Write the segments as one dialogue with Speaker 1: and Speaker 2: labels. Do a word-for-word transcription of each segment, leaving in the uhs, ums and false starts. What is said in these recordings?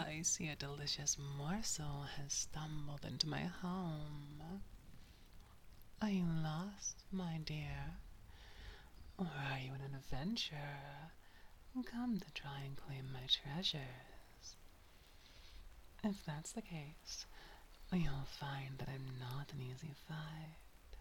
Speaker 1: I see a delicious morsel has stumbled into my home. Are you lost, my dear? Or are you on an adventure? Come to try and claim my treasures. If that's the case, you'll find that I'm not an easy fight.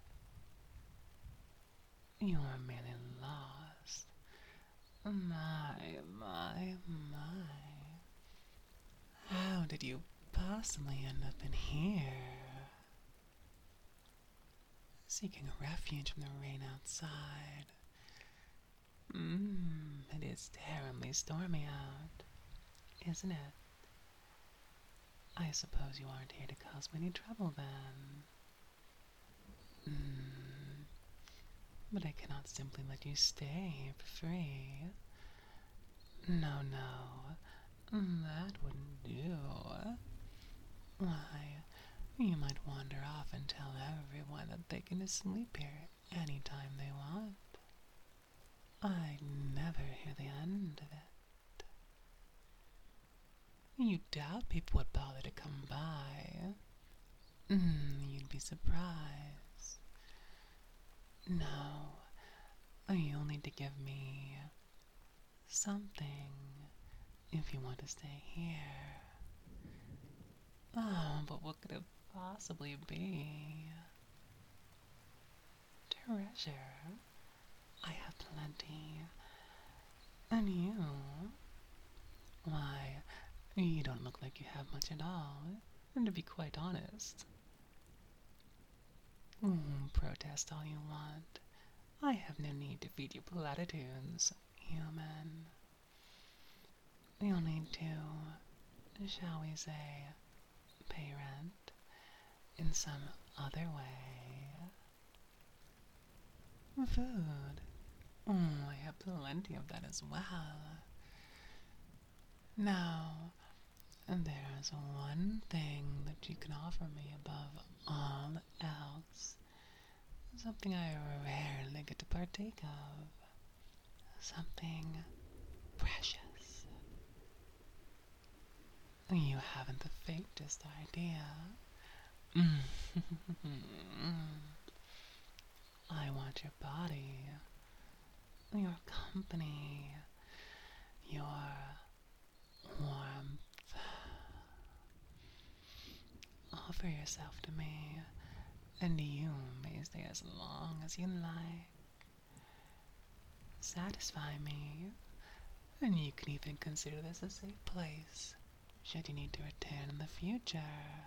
Speaker 1: You are merely lost. My, my, my. How did you possibly end up in here? Seeking a refuge from the rain outside. Mmm, it is terribly stormy out, isn't it? I suppose you aren't here to cause me any trouble then. Mmm, but I cannot simply let you stay here for free. No, no, that wouldn't do. Why, you might wander off and tell everyone that they can just sleep here any time they want. I'd never hear the end of it. You doubt people would bother to come by. Mm, you'd be surprised. No, you'll need to give me something if you want to stay here. Oh, but what could it possibly be? Treasure? I have plenty. And you? Why, you don't look like you have much at all, and to be quite honest. Mm, protest all you want. I have no need to feed you platitudes, human. You'll need to, shall we say, pay rent in some other way. Food. Oh, I have plenty of that as well. Now, there is one thing that you can offer me above all else. Something I rarely get to partake of. Something precious. You haven't the faintest idea. I want your body, your company, your warmth. Offer yourself to me, and you may stay as long as you like. Satisfy me, and you can even consider this a safe place, should you need to return in the future.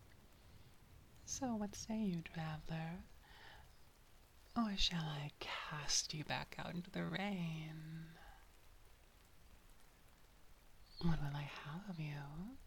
Speaker 1: So what say you, traveler? Or shall I cast you back out into the rain? What will I have of you?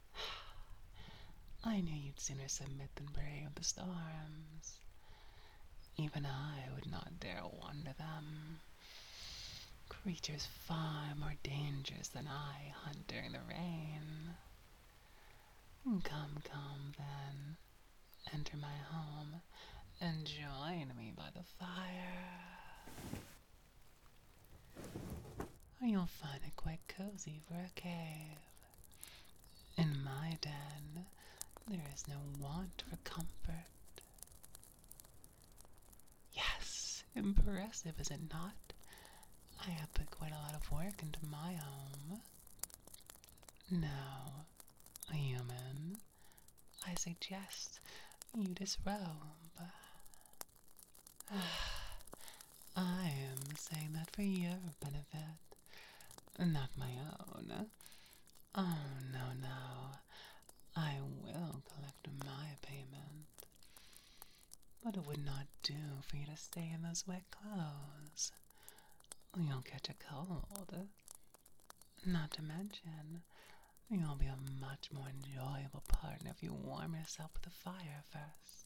Speaker 1: I knew you'd sooner submit than brave the storms. Even I would not dare wander them. Creatures far more dangerous than I hunt during the rain. Come, come, then. Enter my home and join me by the fire. You'll find it quite cozy for a cave. In my den, there is no want for comfort. Yes, impressive, is it not? I have put quite a lot of work into my home. Now, human, I suggest you disrobe. I am saying that for your benefit, not my own. Oh, no, no. I will collect my payment. But it would not do for you to stay in those wet clothes. You'll catch a cold. Not to mention, you'll be a much more enjoyable partner if you warm yourself with a fire first.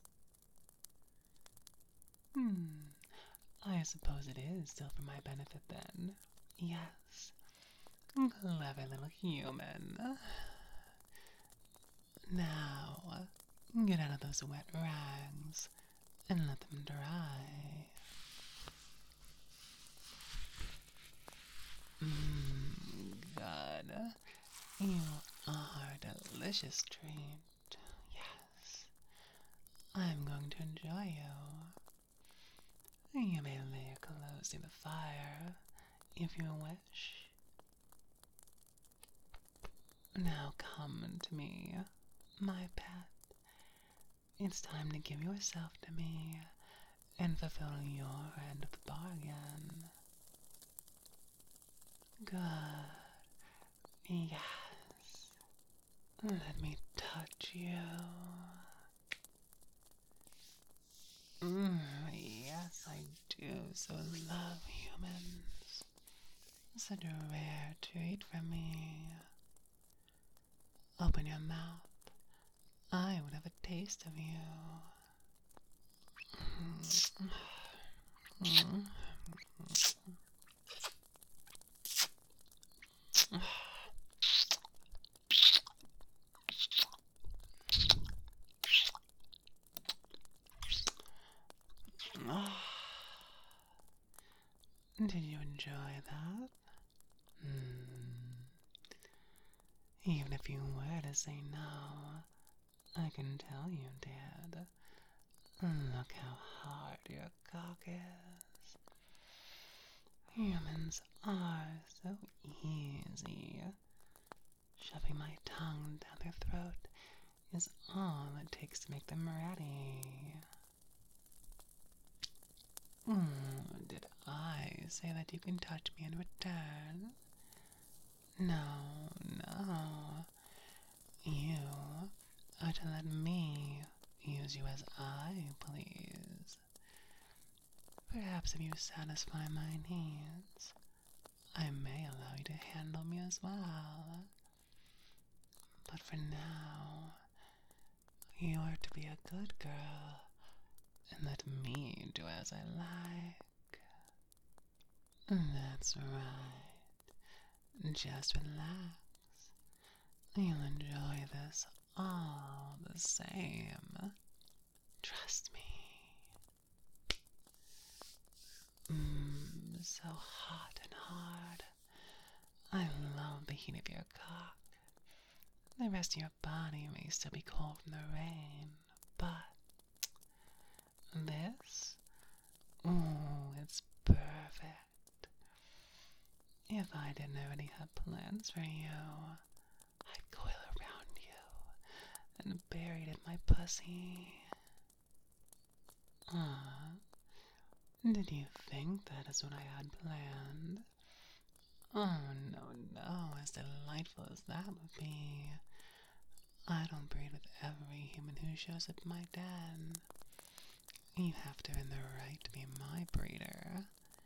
Speaker 1: Hmm, I suppose it is still for my benefit then. Yes. Clever little human. Now, get out of those wet rags and let them dry. Mmm, good. You are delicious treat. Yes, I'm going to enjoy you. You may lay your clothes near the fire if you wish. Now come to me, my pet. It's time to give yourself to me and fulfill your end of the bargain. Good. Yes. Let me touch you. Mm, yes, I do so love humans. Such a rare treat for me. Open your mouth. I would have a taste of you. Did you enjoy that? Hmm. Even if you were to say no, I can tell you did. Look how hard your cock is. Humans are so easy. Shoving my tongue down their throat is all it takes to make them ready. Mm, did I say that you can touch me in return? No, no. You are to let me use you as I please. Perhaps if you satisfy my needs, I may allow you to handle me as well. But for now, you are to be a good girl and let me do as I like. That's right. Just relax. You'll enjoy this all the same. Trust me. Mmm, so hot and hard. I love the heat of your cock. The rest of your body may still be cold from the rain, but this, ooh, it's perfect. If I didn't already have plans for you, I'd coil around you and bury it in my pussy. Ah, did you think that is what I had planned? Oh, no, no, as delightful as that would be. I don't breed with every human who shows up at my den. You have to earn the right to be my breeder.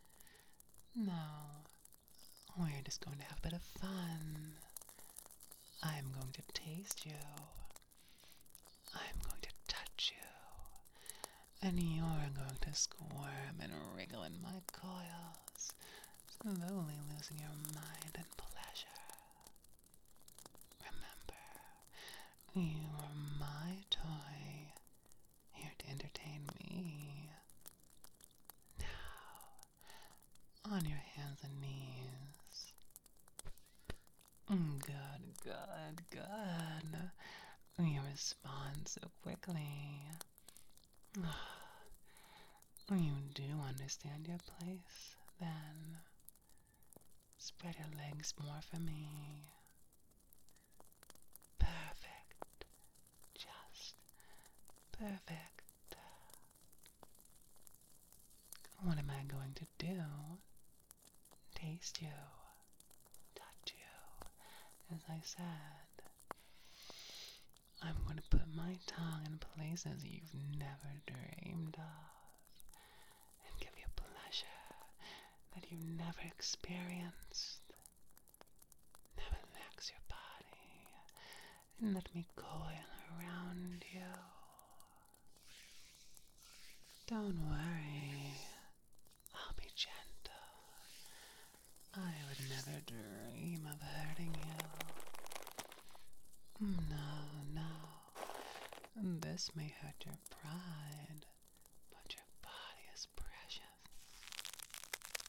Speaker 1: No, we're just going to have a bit of fun. I'm going to taste you. I'm going to touch you. And you're going to squirm and wriggle in my coils, slowly losing your mind and pleasure. Remember, you are my toy, here to entertain me. Now, on your hands and knees. Good, good, good. You respond so quickly. You do understand your place, then. Spread your legs more for me. Perfect. Just perfect. What am I going to do? Taste you. Touch you, as I said. I'm going to put my tongue in places you've never dreamed of, and give you pleasure that you've never experienced. Now relax your body, and let me coil around you. Don't worry, I'll be gentle. I would never dream of hurting you. No, no. This may hurt your pride, but your body is precious.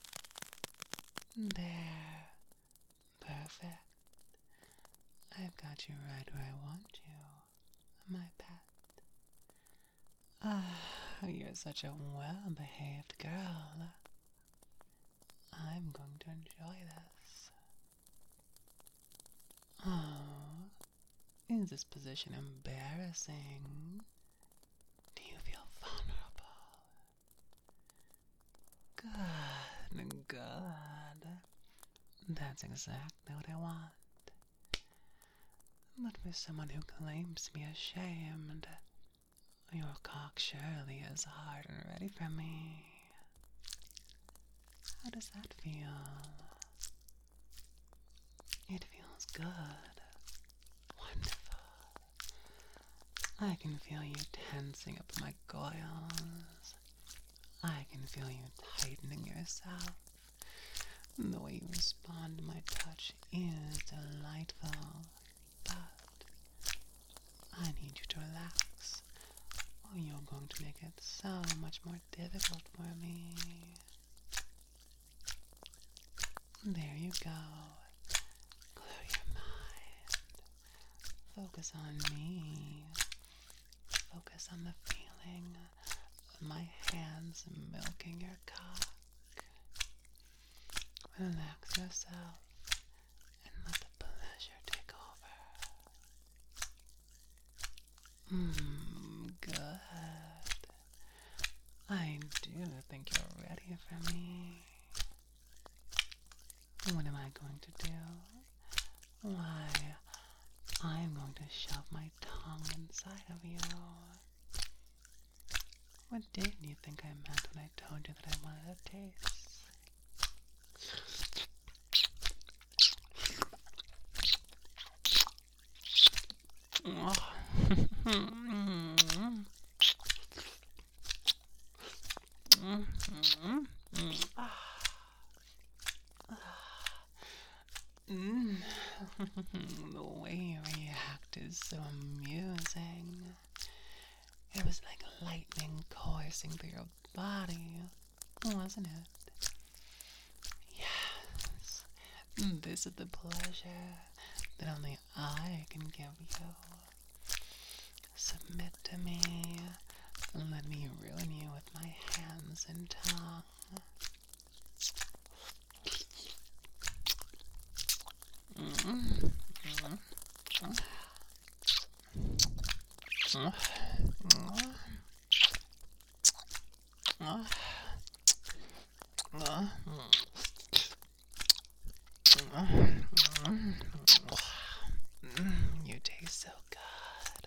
Speaker 1: There. Perfect. I've got got you right where I want you, my pet. Ah, you're such a well-behaved girl. I'm going to enjoy this. Oh, is this position embarrassing? Do you feel vulnerable? Good, good. That's exactly what I want. But for someone who claims to be ashamed, your cock surely is hard and ready for me. How does that feel? It feels good. Wonderful. I can feel you tensing up my coils. I can feel you tightening yourself. The way you respond to my touch is delightful. But I need you to relax, or you're going to make it so much more difficult for me. There you go. Clear your mind. Focus on me. Focus on the feeling of my hands milking your cock. Relax yourself and let the pleasure take over. Mmm, good. I do think you're ready for me. What am I going to do? Why, I'm going to shove my tongue inside of you. What did you think I meant when I told you that I wanted a taste? Mm. The way you react is so amusing. It was like lightning coursing through your body, wasn't it? Yes, this is the pleasure that only I can give you. Submit to me, and let me ruin you with my hands and tongue. Mm-hmm. You taste so good.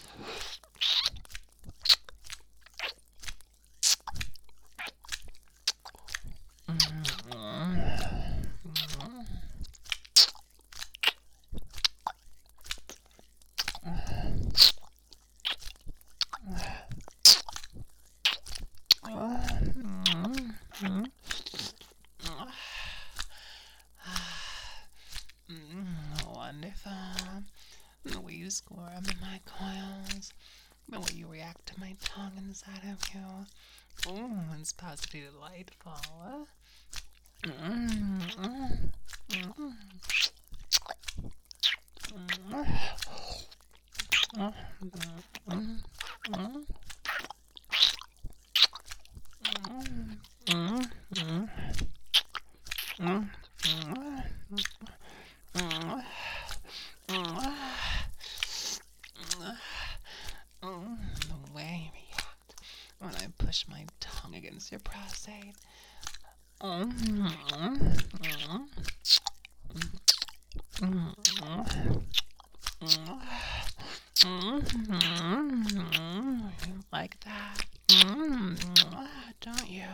Speaker 1: Wonderful. The way you squirm in my coils, the way you react to my tongue inside of you. Ooh, it's positively delightful. The way you react when I push my tongue against your prostate. You like that? Don't you?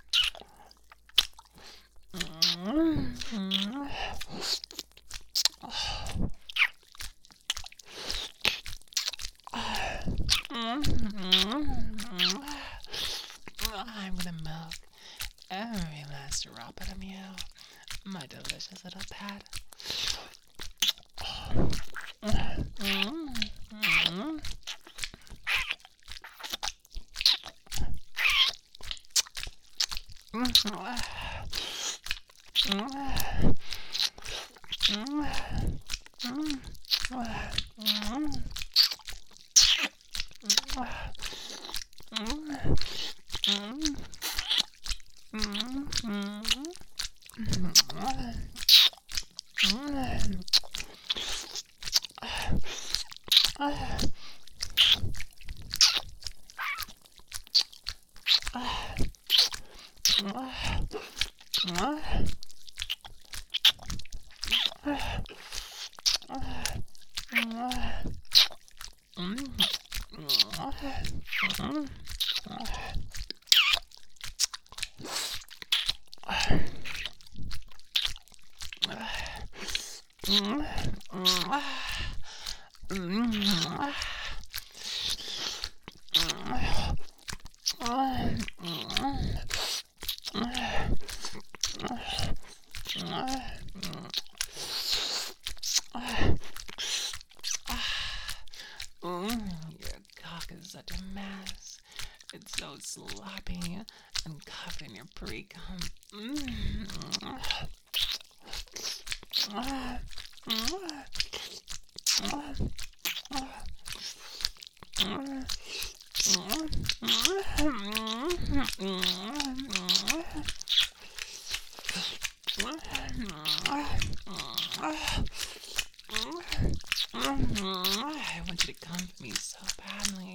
Speaker 1: I'm gonna milk every last drop out of you, my delicious little pet. Your cock is such a mess. It's so sloppy and covered in your pre-cum. I want you to come for me so badly.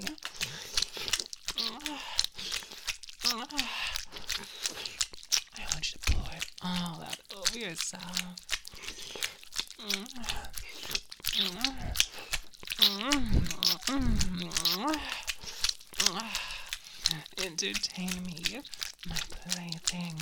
Speaker 1: I want you to pour it all out over yourself. Entertain me, my plaything.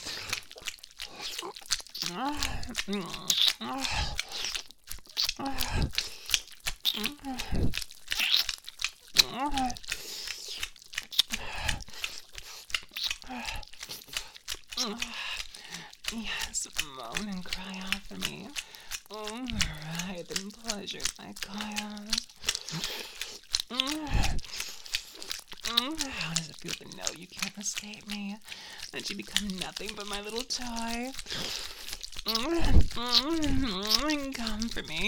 Speaker 1: Yes, moan and cry out for me. Oh, writhe and pleasure my coils. How does it feel to know you can't escape me? That you become nothing but my little toy? Come for me.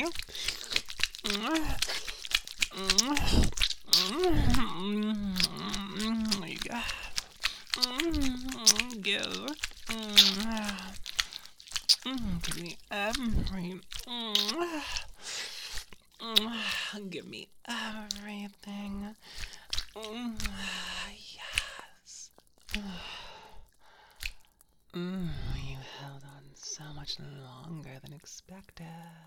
Speaker 1: You got. Give. Give me every. Give me everything. Yes. Mm, you held on so much longer than expected.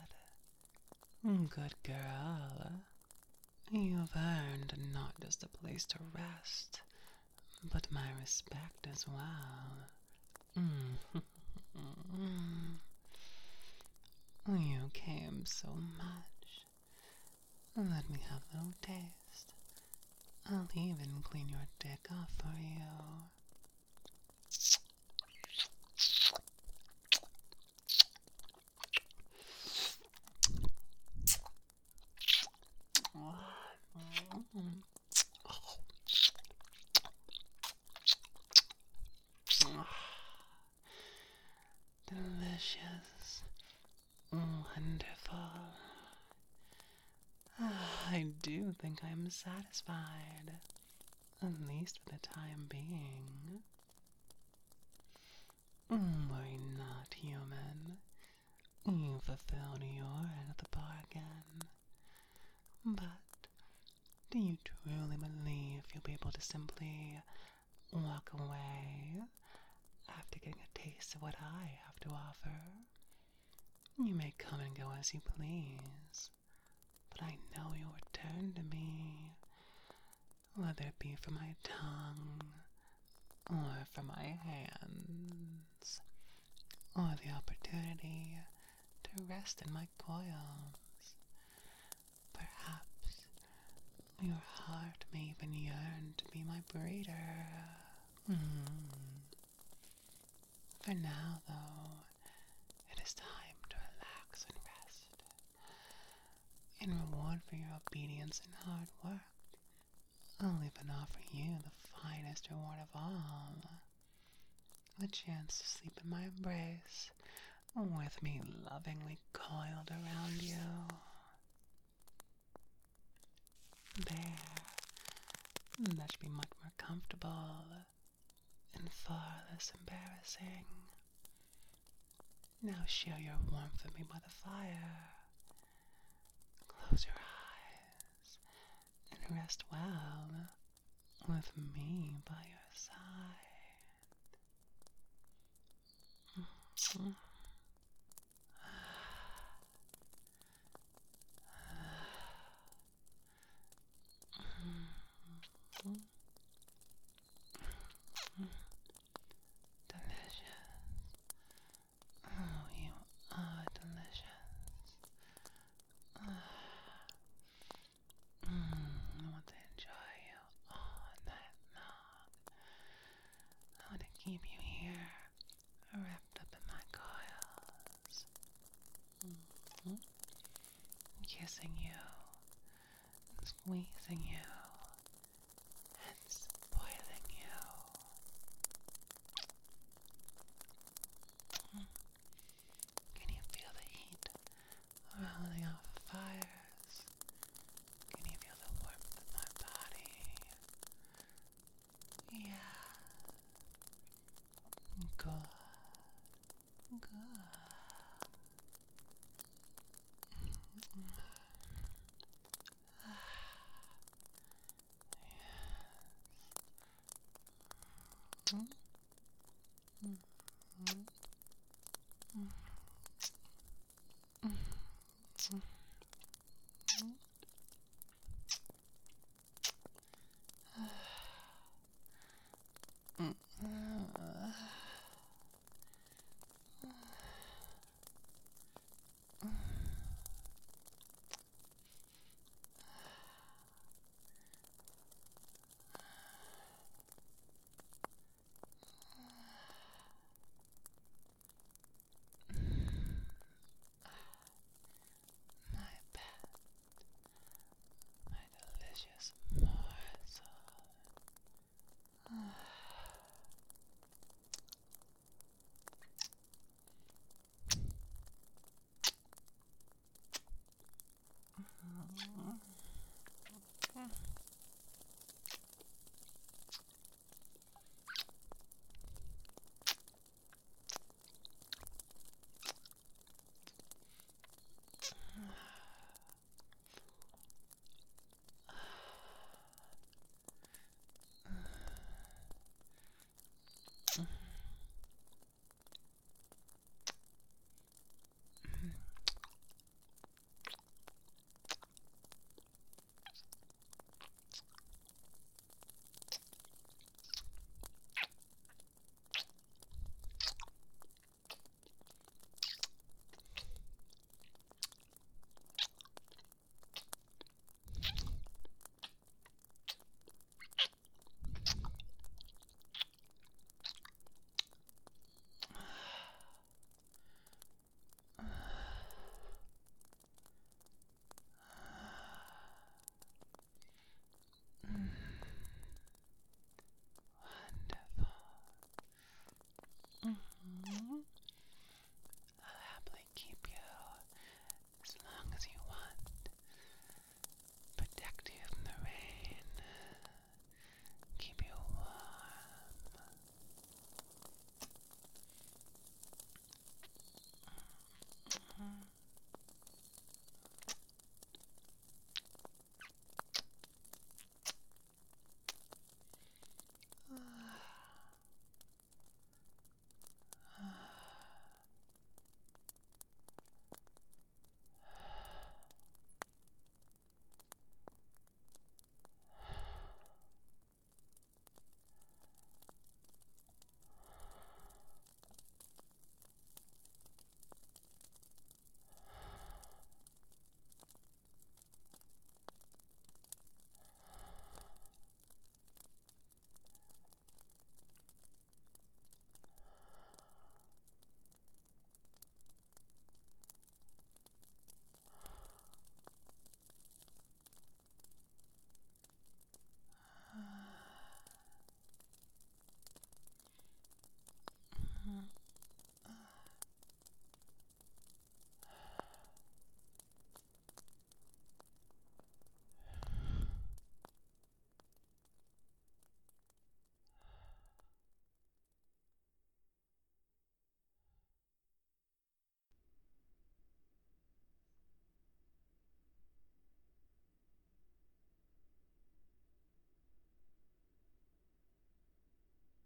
Speaker 1: Good girl. You've earned not just a place to rest, but my respect as well. Mm. You came so much. Let me have a little taste. I'll even clean your dick off for you. Delicious. Wonderful. I do think I'm satisfied, at least for the time being. Worry not, human. You fulfilled your end of the bargain. But do you truly believe you'll be able to simply walk away after getting a taste of what I have to offer? You may come and go as you please, but I know you'll return to me, whether it be for my tongue, or for my hands, or the opportunity to rest in my coils. Perhaps your heart may even yearn to be my breeder. Mm. For now, though, it is time to relax and rest. In reward for your obedience and hard work, I'll even offer you the finest reward of all. The chance to sleep in my embrace with me lovingly coiled around you. There. That should be much more comfortable and far less embarrassing. Now share your warmth with me by the fire. Close your eyes and rest well with me by your side. Mm-hmm. Delicious. Oh, you are delicious. Mm, I want to enjoy you all night long. I want to keep you here, wrapped up in my coils. Mm-hmm. Kissing you, squeezing you, and spoiling you. Can you feel the heat rolling off the fires? Can you feel the warmth of my body? Yeah. Good. Good.